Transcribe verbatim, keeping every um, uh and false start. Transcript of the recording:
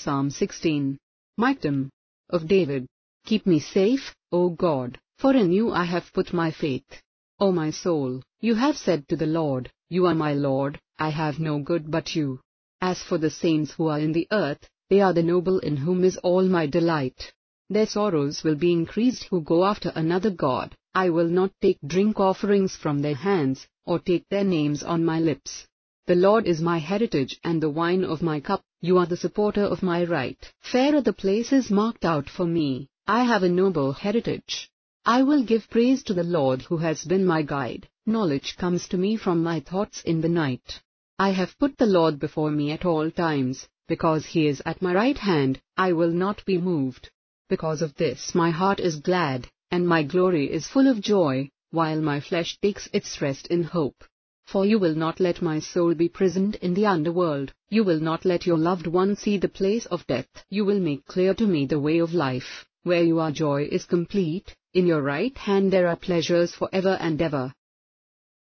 Psalm sixteen. Michtam. Of David. Keep me safe, O God, for in you I have put my faith. O my soul, you have said to the Lord, You are my Lord, I have no good but you. As for the saints who are in the earth, they are the noble in whom is all my delight. Their sorrows will be increased who go after another god. I will not take drink offerings from their hands, or take their names on my lips. The Lord is my heritage and the wine of my cup, you are the supporter of my right. Fair are the places marked out for me, I have a noble heritage. I will give praise to the Lord who has been my guide, knowledge comes to me from my thoughts in the night. I have put the Lord before me at all times, because he is at my right hand, I will not be moved. Because of this my heart is glad, and my glory is full of joy, while my flesh takes its rest in hope. For you will not let my soul be prisoned in the underworld, you will not let your loved one see the place of death. You will make clear to me the way of life, where your joy is complete, in your right hand there are pleasures for ever and ever.